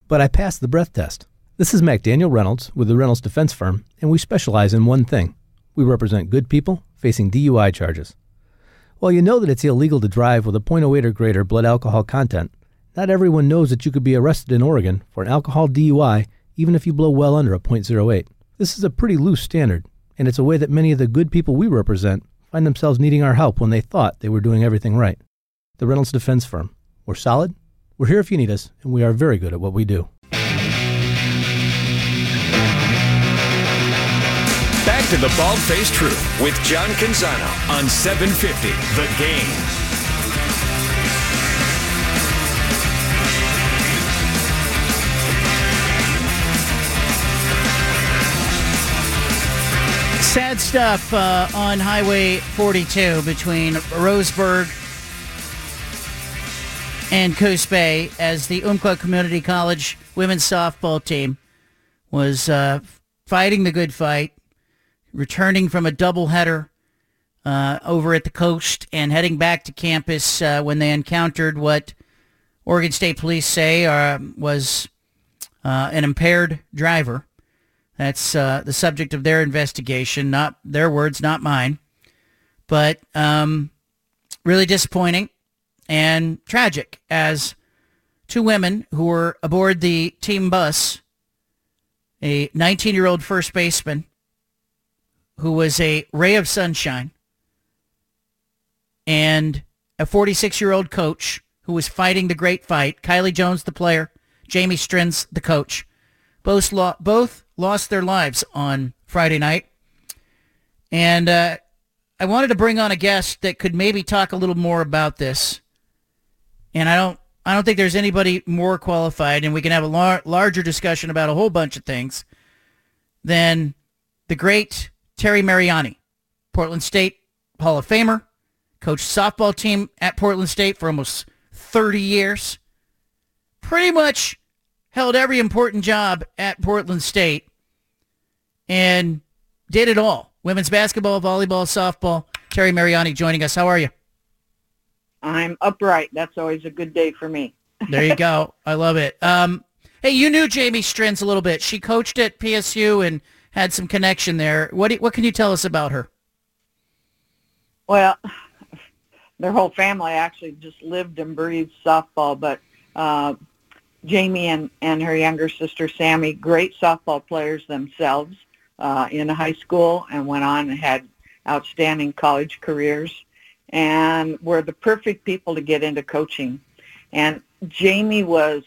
but I passed the breath test. This is McDaniel Reynolds with the Reynolds Defense Firm, and we specialize in one thing. We represent good people facing DUI charges. While you know that it's illegal to drive with a .08 or greater blood alcohol content, not everyone knows that you could be arrested in Oregon for an alcohol DUI even if you blow well under a .08. This is a pretty loose standard, and it's a way that many of the good people we represent find themselves needing our help when they thought they were doing everything right. The Reynolds Defense Firm. We're solid, we're here if you need us, and we are very good at what we do. Back to the Bald-Faced Truth with John Canzano on 750 The Game. Sad stuff on Highway 42 between Roseburg and Coos Bay as the Umpqua Community College women's softball team was fighting the good fight, returning from a doubleheader over at the coast and heading back to campus when they encountered what Oregon State Police say was an impaired driver. That's the subject of their investigation, not their words, not mine. But really disappointing and tragic as two women who were aboard the team bus, a 19-year-old first baseman who was a ray of sunshine, and a 46-year-old coach who was fighting the great fight, Kylie Jones, the player, Jamie Strins, the coach. Both lost their lives on Friday night. And I wanted to bring on a guest that could maybe talk a little more about this. And I don't think there's anybody more qualified, and we can have a larger discussion about a whole bunch of things, than the great Terry Mariani, Portland State Hall of Famer, coached softball team at Portland State for almost 30 years, pretty much held every important job at Portland State, and did it all. Women's basketball, volleyball, softball. Terry Mariani joining us. How are you? I'm upright. That's always a good day for me. There you go. I love it. Hey, you knew Jamie Strins a little bit. She coached at PSU and had some connection there. What can you tell us about her? Well, their whole family actually just lived and breathed softball, but Jamie and her younger sister, Sammy, great softball players themselves in high school, and went on and had outstanding college careers, and were the perfect people to get into coaching. And Jamie was,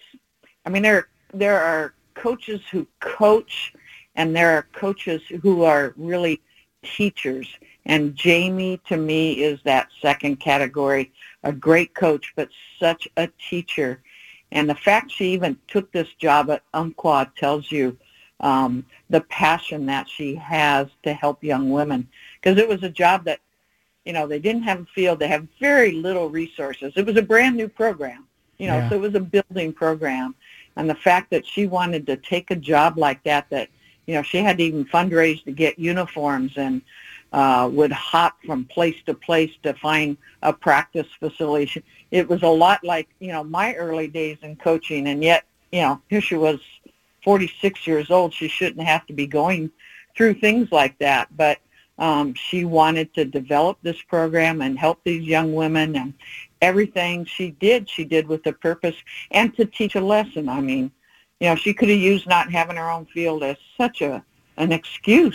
there are coaches who coach, and there are coaches who are really teachers. And Jamie, to me, is that second category, a great coach, but such a teacher. And the fact she even took this job at Umpqua tells you the passion that she has to help young women. Because it was a job that, they didn't have a field. They have very little resources. It was a brand new program, so it was a building program. And the fact that she wanted to take a job like that, she had to even fundraise to get uniforms and would hop from place to place to find a practice facility. It was a lot like, my early days in coaching, and yet, here she was 46 years old. She shouldn't have to be going through things like that, but she wanted to develop this program and help these young women, and everything she did with a purpose and to teach a lesson. She could have used not having her own field as such an excuse,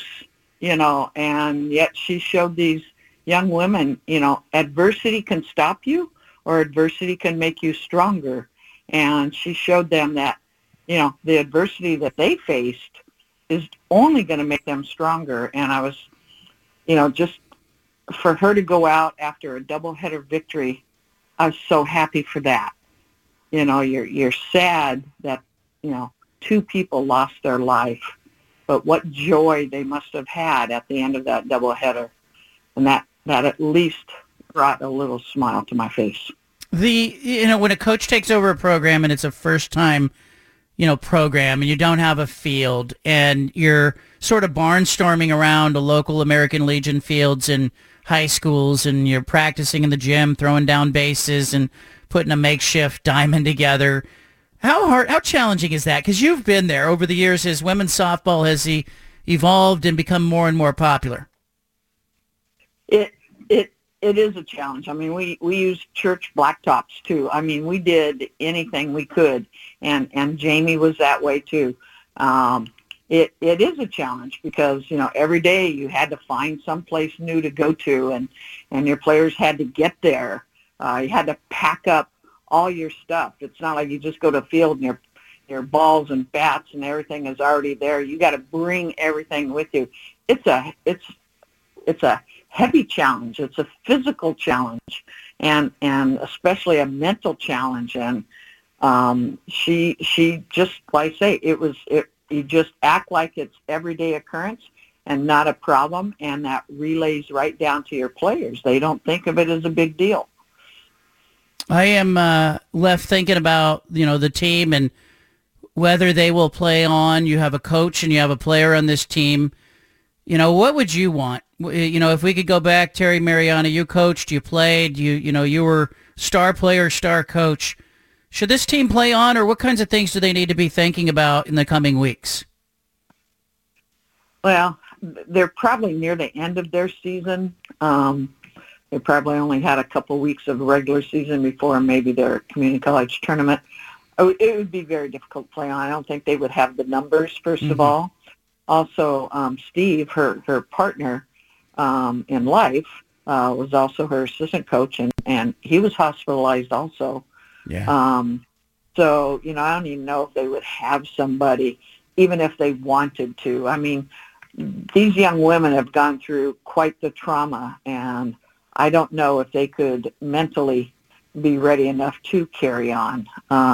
and yet she showed these young women, adversity can stop you or adversity can make you stronger. And she showed them that, the adversity that they faced is only going to make them stronger. And I was, just for her to go out after a doubleheader victory, I was so happy for that. You're sad that, two people lost their life, but what joy they must have had at the end of that doubleheader. And that at least brought a little smile to my face. When a coach takes over a program and it's a first time, program, and you don't have a field, and you're sort of barnstorming around the local American Legion fields in high schools, and you're practicing in the gym, throwing down bases and putting a makeshift diamond together. How challenging is that? Because you've been there over the years as women's softball has evolved and become more and more popular. It is a challenge. I mean, we use church blacktops too. I mean, we did anything we could, and Jamie was that way too. It is a challenge because, you know, every day you had to find some place new to go to, and your players had to get there. You had to pack up all your stuff. It's not like you just go to the field and your balls and bats and everything is already there. You got to bring everything with you. It's a heavy challenge. It's a physical challenge, and especially a mental challenge. And she just, like I say, you just act like it's everyday occurrence and not a problem, and that relays right down to your players. They don't think of it as a big deal. I am left thinking about, you know, the team and whether they will play on. You have a coach and you have a player on this team. You know, what would you want? You know, if we could go back, Terry Mariani, you coached, you played, you were star player, star coach. Should this team play on, or what kinds of things do they need to be thinking about in the coming weeks? Well, they're probably near the end of their season. They probably only had a couple weeks of regular season before maybe their community college tournament. It would be very difficult to play on. I don't think they would have the numbers, first of all. Also, Steve, her partner in life, was also her assistant coach, and he was hospitalized also. Yeah. So, you know, I don't even know if they would have somebody, even if they wanted to. I mean, these young women have gone through quite the trauma, and I don't know if they could mentally be ready enough to carry on.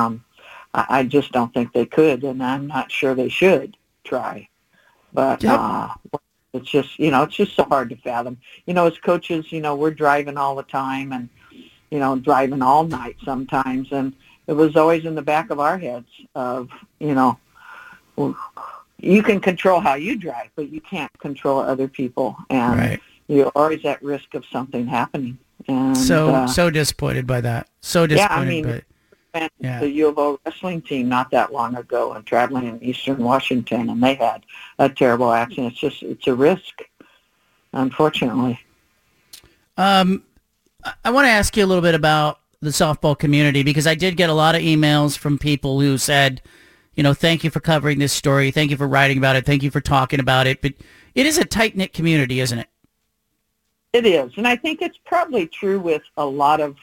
I just don't think they could, and I'm not sure they should try. But it's just, you know, it's just so hard to fathom. You know, as coaches, you know, we're driving all the time and, you know, driving all night sometimes. And it was always in the back of our heads of, you know, you can control how you drive, but you can't control other people. And you're always at risk of something happening. And so disappointed by that. So disappointed. Yeah, I mean, the U of O wrestling team not that long ago and traveling in Eastern Washington, and they had a terrible accident. It's a risk, unfortunately. I want to ask you a little bit about the softball community, because I did get a lot of emails from people who said, you know, thank you for covering this story. Thank you for writing about it. Thank you for talking about it. But it is a tight-knit community, isn't it? It is. And I think it's probably true with a lot of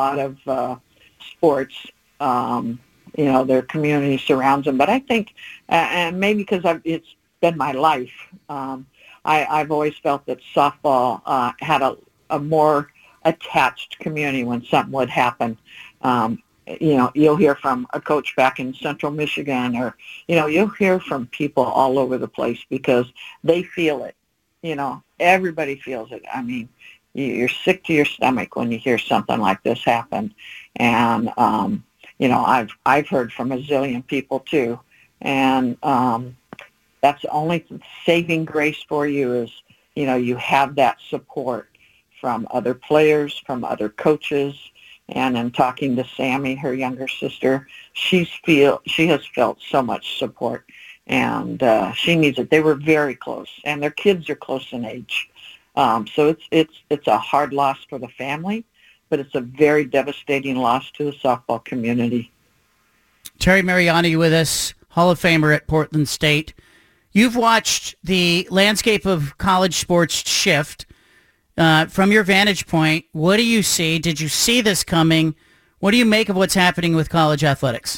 sports. You know, their community surrounds them. But I think, and maybe because it's been my life, I've always felt that softball had a more attached community when something would happen. You know, you'll hear from a coach back in Central Michigan, or, you know, you'll hear from people all over the place because they feel it. You know, everybody feels it. I mean, you're sick to your stomach when you hear something like this happen. And, you know, I've heard from a zillion people too. And that's the only saving grace for you is, you know, you have that support from other players, from other coaches. And in talking to Sammy, her younger sister, she has felt so much support, and she needs it. They were very close, and their kids are close in age. So it's a hard loss for the family, but it's a very devastating loss to the softball community. Terry Mariani with us, Hall of Famer at Portland State. You've watched the landscape of college sports shift. From your vantage point, what do you see? Did you see this coming? What do you make of what's happening with college athletics?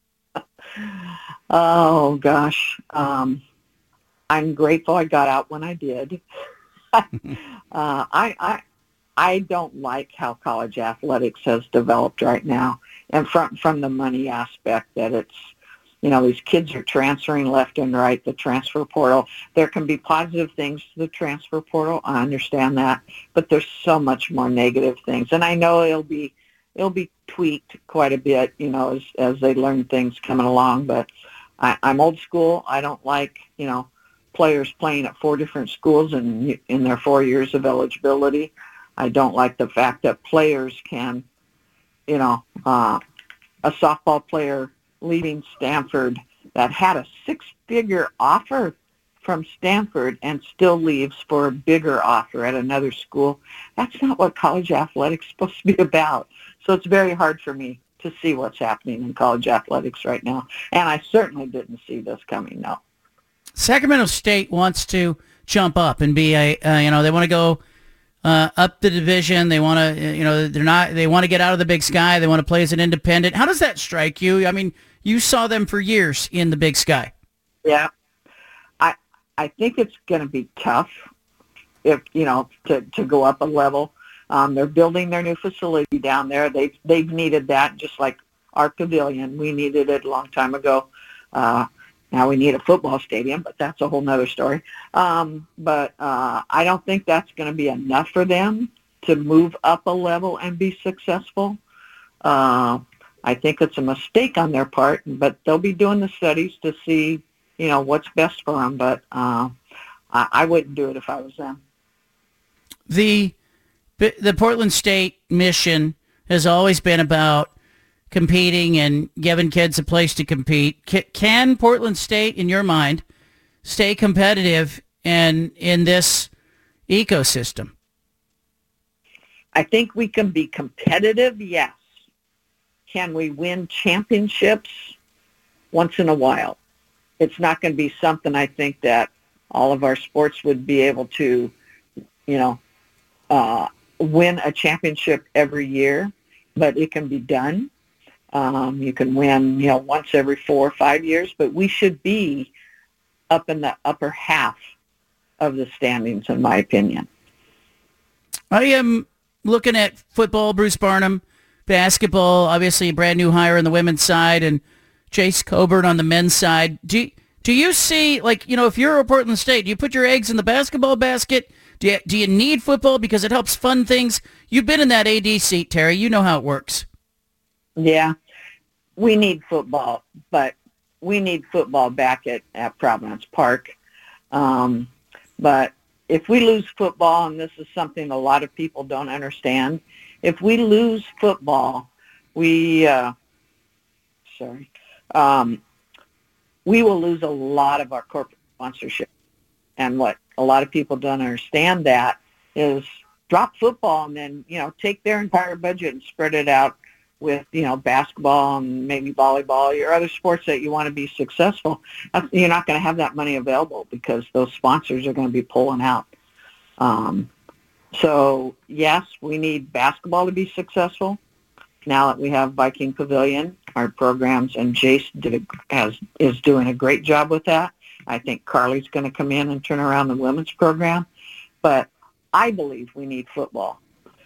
Oh, gosh. I'm grateful I got out when I did. I don't like how college athletics has developed right now, and from the money aspect that it's, you know, these kids are transferring left and right, the transfer portal. There can be positive things to the transfer portal. I understand that, but there's so much more negative things. And I know it'll be tweaked quite a bit, you know, as they learn things coming along. But I'm old school. I don't like, you know, players playing at 4 different schools in their 4 years of eligibility. I don't like the fact that players can, you know, a softball player leaving Stanford that had a six-figure offer from Stanford and still leaves for a bigger offer at another school. That's not what college athletics is supposed to be about. So it's very hard for me to see what's happening in college athletics right now. And I certainly didn't see this coming, no. Sacramento State wants to jump up and be they want to go up the division. They want to, they want to get out of the Big Sky. They want to play as an independent. How does that strike you? I mean, you saw them for years in the Big Sky. Yeah. I think it's going to be tough if, to go up a level. They're building their new facility down there. They've needed that, just like our pavilion. We needed it a long time ago. Now we need a football stadium, but that's a whole nother story. But I don't think that's going to be enough for them to move up a level and be successful. I think it's a mistake on their part, but they'll be doing the studies to see, what's best for them. But I wouldn't do it if I was them. The Portland State mission has always been about competing and giving kids a place to compete. Can Portland State, in your mind, stay competitive in this ecosystem? I think we can be competitive, yes. Can we win championships? Once in a while. It's not going to be something I think that all of our sports would be able to, win a championship every year, but it can be done. You can win, once every 4 or 5 years, but we should be up in the upper half of the standings, in my opinion. I am looking at football, Bruce Barnum, basketball, obviously a brand new hire on the women's side, and Chase Coburn on the men's side. Do you see, if you're a Portland State, do you put your eggs in the basketball basket? Do you need football because it helps fund things? You've been in that AD seat, Terry. You know how it works. Yeah, we need football, but we need football back at Providence Park. But if we lose football, and this is something a lot of people don't understand, if we lose football, we will lose a lot of our corporate sponsorship. And what a lot of people don't understand that is drop football and then, take their entire budget and spread it out with, basketball and maybe volleyball, your other sports that you want to be successful. You're not going to have that money available because those sponsors are going to be pulling out. So, yes, we need basketball to be successful. Now that we have Viking Pavilion, our programs, and Jace is doing a great job with that. I think Carly's going to come in and turn around the women's program. But I believe we need football.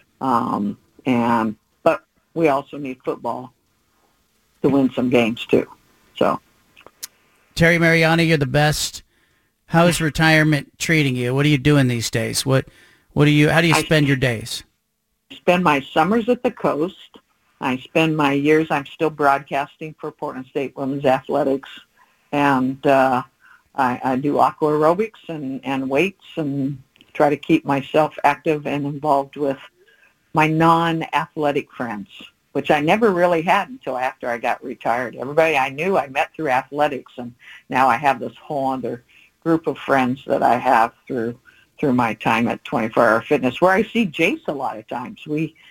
But we also need football to win some games too. So, Terry Mariani, you're the best. How is retirement treating you? What are you doing these days? How do you spend your days? I spend my summers at the coast. I spend my years, I'm still broadcasting for Portland State Women's Athletics, and I do aqua aerobics and weights and try to keep myself active and involved with my non-athletic friends, which I never really had until after I got retired. Everybody I knew I met through athletics, and now I have this whole other group of friends that I have through my time at 24 Hour Fitness, where I see Jace a lot of times.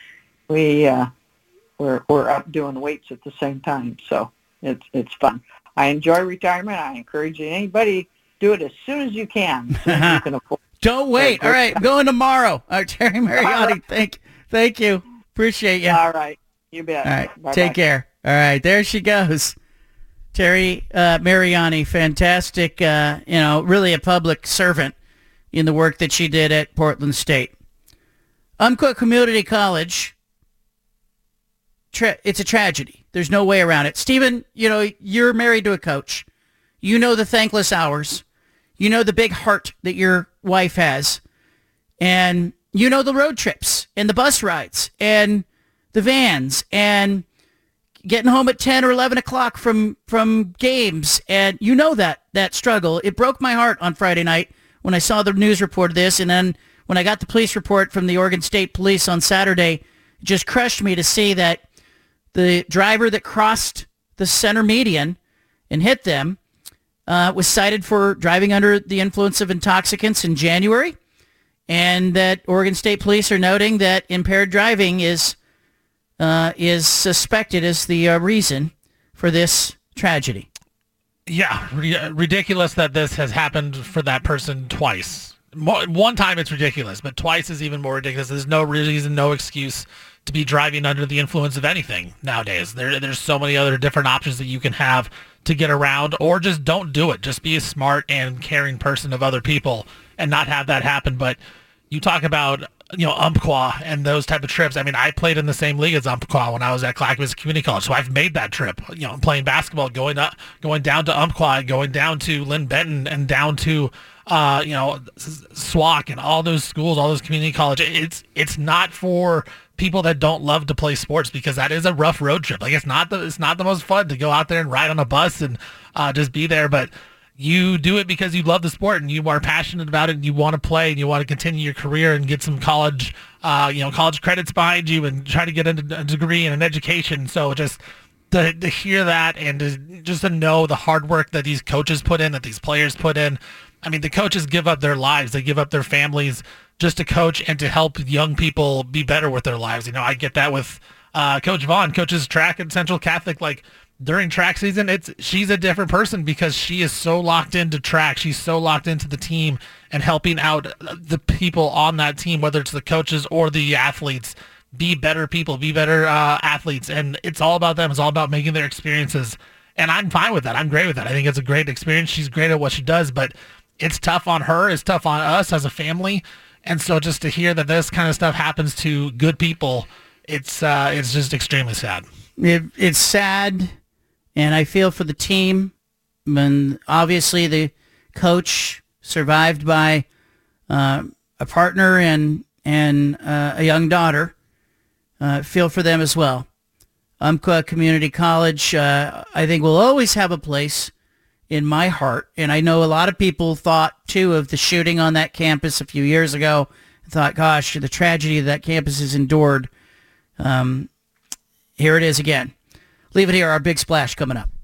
We're up doing weights at the same time, so it's fun. I enjoy retirement. I encourage anybody, do it as soon as you can. As soon as you can afford. Don't wait. All right, I'm going tomorrow. All right, Terry Mariani, thank you. Appreciate you. All right, you bet. All right, Bye-bye. Take care. All right, there she goes. Terry Mariani, fantastic, really a public servant in the work that she did at Portland State. Umpqua Community College, it's a tragedy. There's no way around it. Stephen, you're married to a coach. You know the thankless hours. You know the big heart that your wife has. And you know the road trips and the bus rides and the vans and getting home at 10 or 11 o'clock from games. And you know that struggle. It broke my heart on Friday night when I saw the news report of this. And then when I got the police report from the Oregon State Police on Saturday, it just crushed me to see that the driver that crossed the center median and hit them, was cited for driving under the influence of intoxicants in January, and that Oregon State Police are noting that impaired driving is suspected as the reason for this tragedy. Yeah, ridiculous that this has happened for that person twice. One time it's ridiculous, but twice is even more ridiculous. There's no reason, no excuse to be driving under the influence of anything nowadays. There's so many other different options that you can have to get around, or just don't do it. Just be a smart and caring person of other people and not have that happen. But you talk about, Umpqua and those type of trips. I mean, I played in the same league as Umpqua when I was at Clackamas Community College, so I've made that trip. Playing basketball, going down to Umpqua, going down to Lynn Benton, and down to SWAC and all those schools, all those community colleges. It's not for people that don't love to play sports, because that is a rough road trip. Like, it's not the most fun to go out there and ride on a bus and just be there, but you do it because you love the sport and you are passionate about it and you want to play and you want to continue your career and get some college credits behind you and try to get a degree and an education. So just to hear that and to know the hard work that these coaches put in, that these players put in. I mean, the coaches give up their lives. They give up their families just to coach and to help young people be better with their lives. I get that with Coach Vaughn, coaches track at Central Catholic. Like, during track season, she's a different person because she is so locked into track. She's so locked into the team and helping out the people on that team, whether it's the coaches or the athletes, be better people, be better athletes. And it's all about them. It's all about making their experiences. And I'm fine with that. I'm great with that. I think it's a great experience. She's great at what she does, but it's tough on her. It's tough on us as a family. And so just to hear that this kind of stuff happens to good people, it's just extremely sad. It's sad. And I feel for the team. And obviously the coach survived by a partner and a young daughter. Feel for them as well. Umpqua Community College, I think, will always have a place in my heart. And I know a lot of people thought, too, of the shooting on that campus a few years ago. And thought, gosh, the tragedy that campus has endured. Here it is again. Leave it here. Our big splash coming up.